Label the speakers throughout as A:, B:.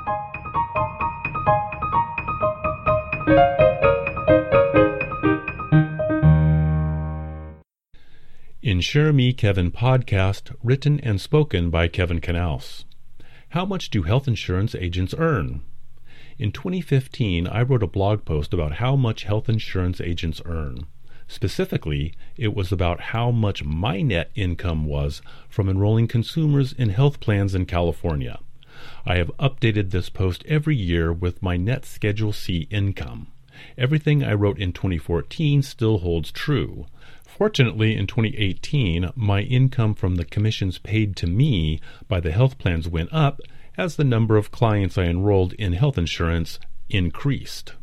A: Insure Me Kevin podcast, written and spoken by Kevin Knaus. How much do health insurance agents earn? In 2015, I wrote a blog post about how much health insurance agents earn. Specifically, it was about how much my net income was from enrolling consumers in health plans in California. I have updated this post every year with my net Schedule C income. Everything I wrote in 2014 still holds true. Fortunately, in 2018, my income from the commissions paid to me by the health plans went up as the number of clients I enrolled in health insurance increased.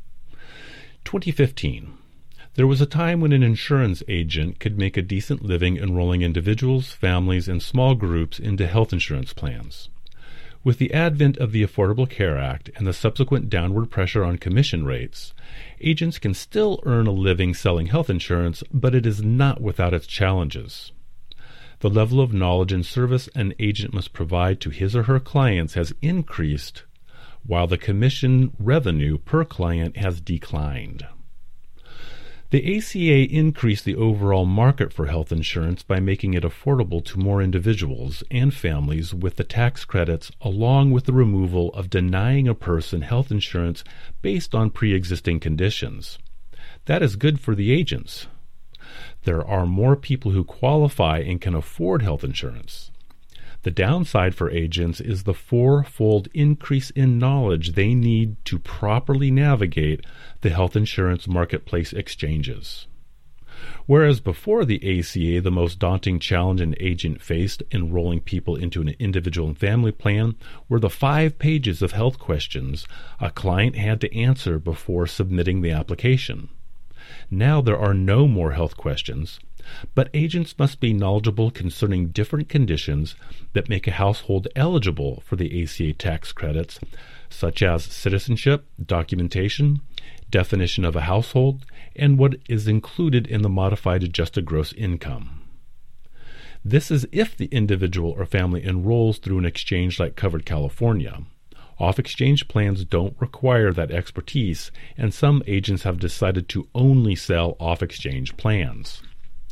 A: 2015. There was a time when an insurance agent could make a decent living enrolling individuals, families, and small groups into health insurance plans. With the advent of the Affordable Care Act and the subsequent downward pressure on commission rates, agents can still earn a living selling health insurance, but it is not without its challenges. The level of knowledge and service an agent must provide to his or her clients has increased, while the commission revenue per client has declined. The ACA increased the overall market for health insurance by making it affordable to more individuals and families with the tax credits, along with the removal of denying a person health insurance based on pre-existing conditions. That is good for the agents. There are more people who qualify and can afford health insurance. The downside for agents is the fourfold increase in knowledge they need to properly navigate the health insurance marketplace exchanges. Whereas before the ACA, the most daunting challenge an agent faced enrolling people into an individual and family plan were the 5 pages of health questions a client had to answer before submitting the application. Now there are no more health questions, but agents must be knowledgeable concerning different conditions that make a household eligible for the ACA tax credits, such as citizenship, documentation, definition of a household, and what is included in the modified adjusted gross income. This is if the individual or family enrolls through an exchange like Covered California. Off-exchange plans don't require that expertise, and some agents have decided to only sell off-exchange plans.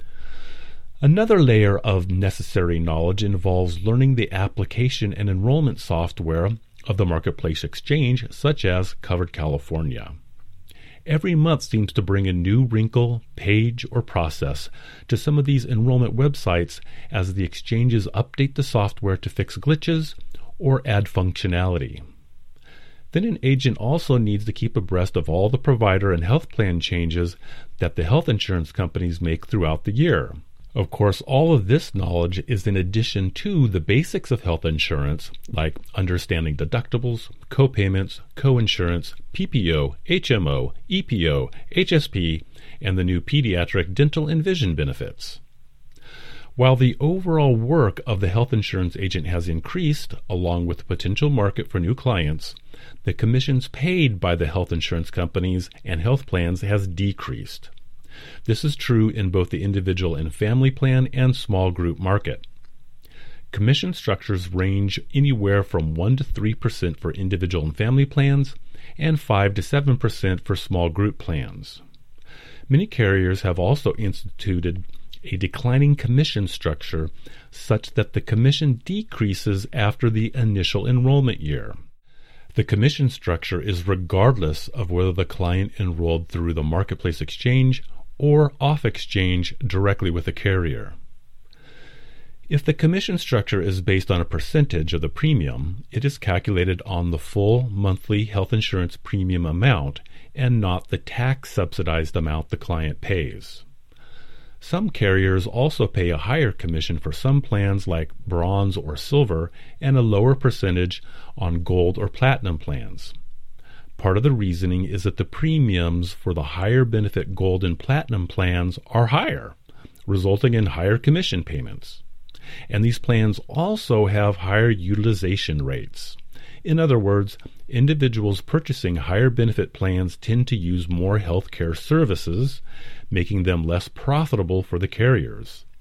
A: Another layer of necessary knowledge involves learning the application and enrollment software of the marketplace exchange, such as Covered California. Every month seems to bring a new wrinkle, page, or process to some of these enrollment websites as the exchanges update the software to fix glitches or add functionality. Then an agent also needs to keep abreast of all the provider and health plan changes that the health insurance companies make throughout the year. Of course, all of this knowledge is in addition to the basics of health insurance, like understanding deductibles, co-payments, co-insurance, PPO, HMO, EPO, HSP, and the new pediatric dental and vision benefits. While the overall work of the health insurance agent has increased, along with the potential market for new clients, the commissions paid by the health insurance companies and health plans has decreased. This is true in both the individual and family plan and small group market. Commission structures range anywhere from 1 to 3% for individual and family plans and 5 to 7% for small group plans. Many carriers have also instituted a declining commission structure such that the commission decreases after the initial enrollment year. The commission structure is regardless of whether the client enrolled through the marketplace exchange or off-exchange directly with the carrier. If the commission structure is based on a percentage of the premium, it is calculated on the full monthly health insurance premium amount and not the tax-subsidized amount the client pays. Some carriers also pay a higher commission for some plans like bronze or silver and a lower percentage on gold or platinum plans. Part of the reasoning is that the premiums for the higher benefit gold and platinum plans are higher, resulting in higher commission payments. And these plans also have higher utilization rates. In other words, individuals purchasing higher benefit plans tend to use more health care services, making them less profitable for the carriers.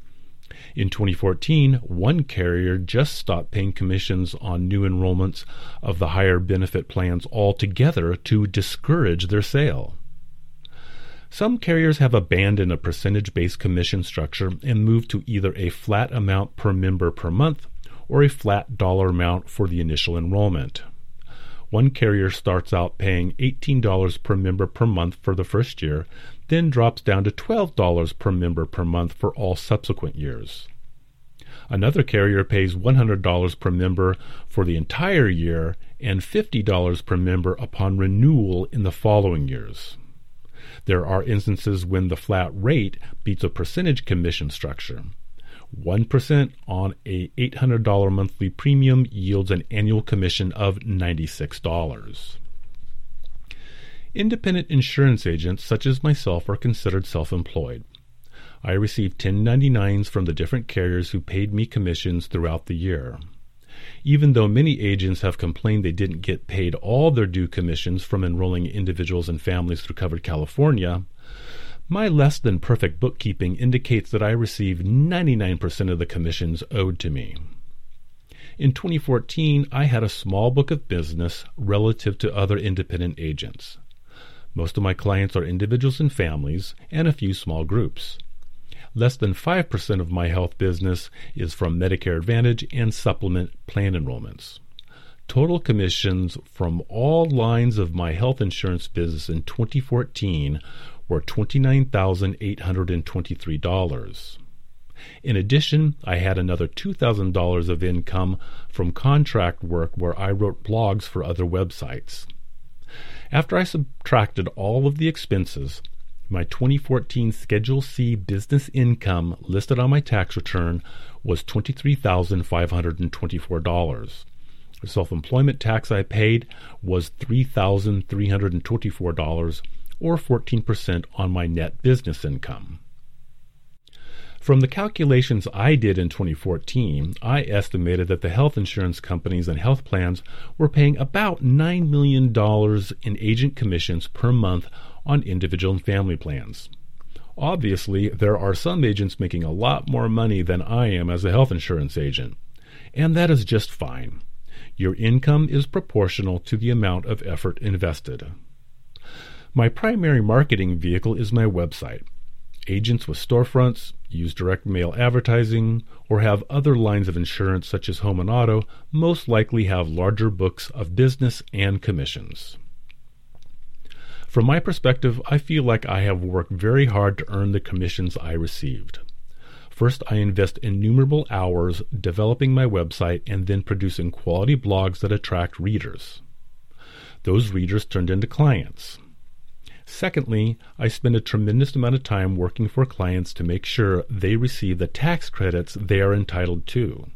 A: In 2014, one carrier just stopped paying commissions on new enrollments of the higher benefit plans altogether to discourage their sale. Some carriers have abandoned a percentage-based commission structure and moved to either a flat amount per member per month or a flat dollar amount for the initial enrollment. One carrier starts out paying $18 per member per month for the first year, then drops down to $12 per member per month for all subsequent years. Another carrier pays $100 per member for the entire year and $50 per member upon renewal in the following years. There are instances when the flat rate beats a percentage commission structure. 1% on a $800 monthly premium yields an annual commission of $96. Independent insurance agents such as myself are considered self-employed. I receive 1099s from the different carriers who paid me commissions throughout the year. Even though many agents have complained they didn't get paid all their due commissions from enrolling individuals and families through Covered California, my less than perfect bookkeeping indicates that I receive 99% of the commissions owed to me. In 2014, I had a small book of business relative to other independent agents. Most of my clients are individuals and families, and a few small groups. Less than 5% of my health business is from Medicare Advantage and supplement plan enrollments. Total commissions from all lines of my health insurance business in 2014 were $29,823. In addition, I had another $2,000 of income from contract work where I wrote blogs for other websites. After I subtracted all of the expenses, my 2014 Schedule C business income listed on my tax return was $23,524. The self-employment tax I paid was $3,324, or 14% on my net business income. From the calculations I did in 2014, I estimated that the health insurance companies and health plans were paying about $9 million in agent commissions per month on individual and family plans. Obviously, there are some agents making a lot more money than I am as a health insurance agent, and that is just fine. Your income is proportional to the amount of effort invested. My primary marketing vehicle is my website. Agents with storefronts, use direct mail advertising, or have other lines of insurance such as home and auto most likely have larger books of business and commissions. From my perspective, I feel like I have worked very hard to earn the commissions I received. First, I invest innumerable hours developing my website and then producing quality blogs that attract readers. Those readers turned into clients. Secondly, I spend a tremendous amount of time working for clients to make sure they receive the tax credits they are entitled to.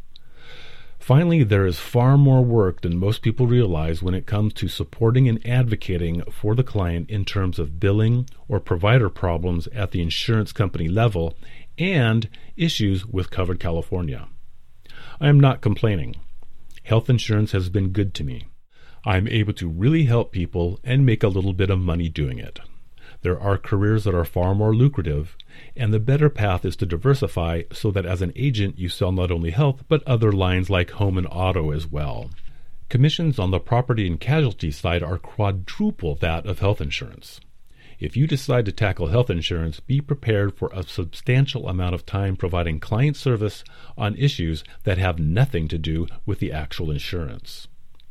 A: Finally, there is far more work than most people realize when it comes to supporting and advocating for the client in terms of billing or provider problems at the insurance company level and issues with Covered California. I am not complaining. Health insurance has been good to me. I'm able to really help people and make a little bit of money doing it. There are careers that are far more lucrative, and the better path is to diversify so that as an agent you sell not only health but other lines like home and auto as well. Commissions on the property and casualty side are quadruple that of health insurance. If you decide to tackle health insurance, be prepared for a substantial amount of time providing client service on issues that have nothing to do with the actual insurance.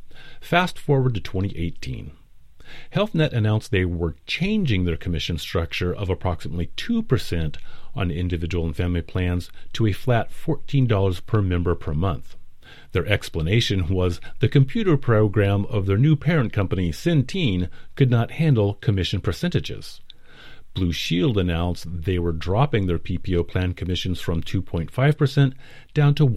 A: Fast forward to 2018. Health Net announced they were changing their commission structure of approximately 2% on individual and family plans to a flat $14 per member per month. Their explanation was the computer program of their new parent company, Centene, could not handle commission percentages. Blue Shield announced they were dropping their PPO plan commissions from 2.5% down to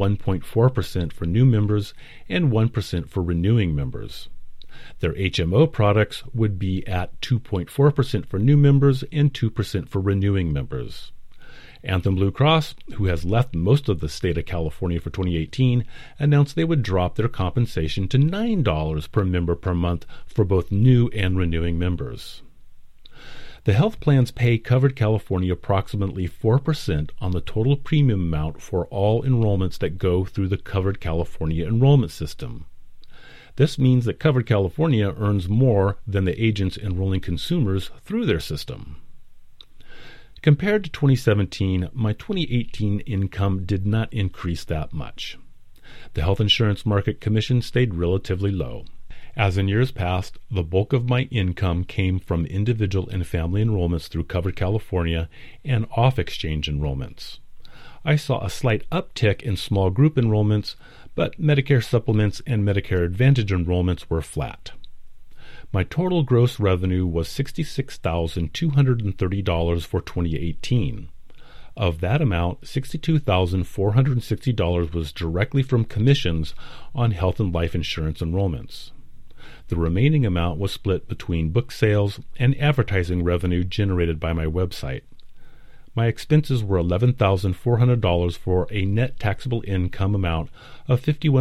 A: 1.4% for new members and 1% for renewing members. Their HMO products would be at 2.4% for new members and 2% for renewing members. Anthem Blue Cross, who has left most of the state of California for 2018, announced they would drop their compensation to $9 per member per month for both new and renewing members. The health plans pay Covered California approximately 4% on the total premium amount for all enrollments that go through the Covered California enrollment system. This means that Covered California earns more than the agents enrolling consumers through their system. Compared to 2017, my 2018 income did not increase that much. The health insurance market commission stayed relatively low. As in years past, the bulk of my income came from individual and family enrollments through Covered California and off-exchange enrollments. I saw a slight uptick in small group enrollments, but Medicare supplements and Medicare Advantage enrollments were flat. My total gross revenue was $66,230 for 2018. Of that amount, $62,460 was directly from commissions on health and life insurance enrollments. The remaining amount was split between book sales and advertising revenue generated by my website. My expenses were $11,400 for a net taxable income amount of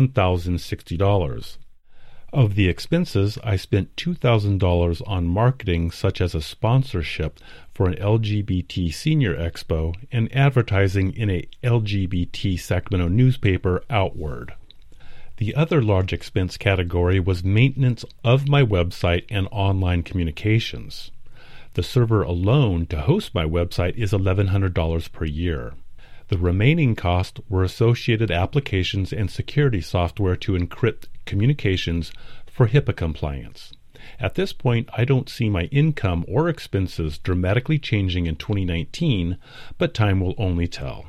A: $51,060. Of the expenses, I spent $2,000 on marketing such as a sponsorship for an LGBT Senior Expo and advertising in a LGBT Sacramento newspaper, Outward. The other large expense category was maintenance of my website and online communications. The server alone to host my website is $1,100 per year. The remaining costs were associated applications and security software to encrypt communications for HIPAA compliance. At this point, I don't see my income or expenses dramatically changing in 2019, but time will only tell.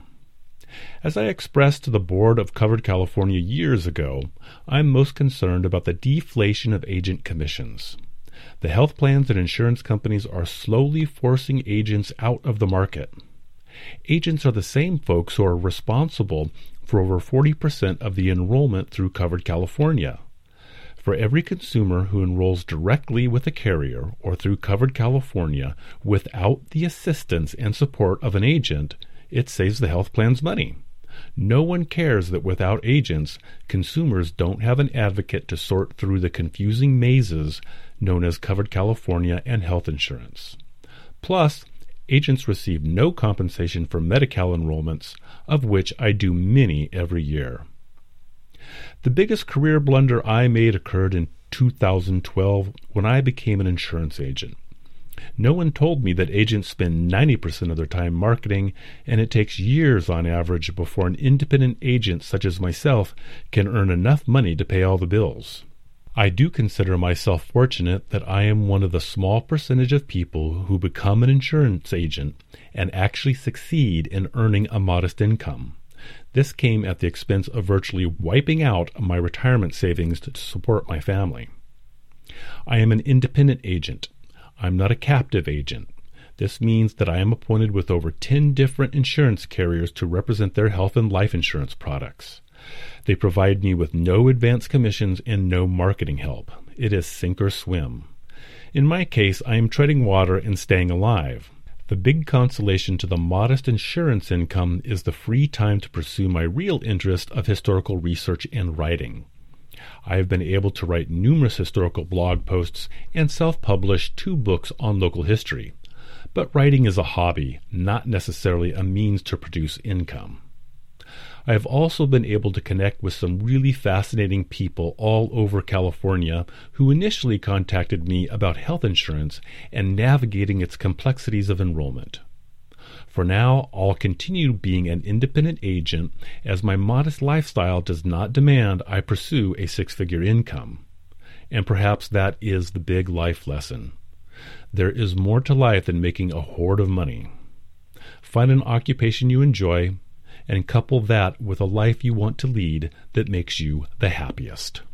A: As I expressed to the board of Covered California years ago, I'm most concerned about the deflation of agent commissions. The health plans and insurance companies are slowly forcing agents out of the market. Agents are the same folks who are responsible for over 40% of the enrollment through Covered California. For every consumer who enrolls directly with a carrier or through Covered California without the assistance and support of an agent, it saves the health plans money. No one cares that without agents, consumers don't have an advocate to sort through the confusing mazes known as Covered California and health insurance. Plus, agents receive no compensation for Medi-Cal enrollments, of which I do many every year. The biggest career blunder I made occurred in 2012 when I became an insurance agent. No one told me that agents spend 90% of their time marketing, and it takes years on average before an independent agent such as myself can earn enough money to pay all the bills. I do consider myself fortunate that I am one of the small percentage of people who become an insurance agent and actually succeed in earning a modest income. This came at the expense of virtually wiping out my retirement savings to support my family. I am an independent agent. I'm not a captive agent. This means that I am appointed with over 10 different insurance carriers to represent their health and life insurance products. They provide me with no advance commissions and no marketing help. It is sink or swim. In my case, I am treading water and staying alive. The big consolation to the modest insurance income is the free time to pursue my real interest of historical research and writing. I have been able to write numerous historical blog posts and self-publish 2 books on local history. But writing is a hobby, not necessarily a means to produce income. I have also been able to connect with some really fascinating people all over California who initially contacted me about health insurance and navigating its complexities of enrollment. For now, I'll continue being an independent agent as my modest lifestyle does not demand I pursue a 6-figure income. And perhaps that is the big life lesson. There is more to life than making a hoard of money. Find an occupation you enjoy and couple that with a life you want to lead that makes you the happiest.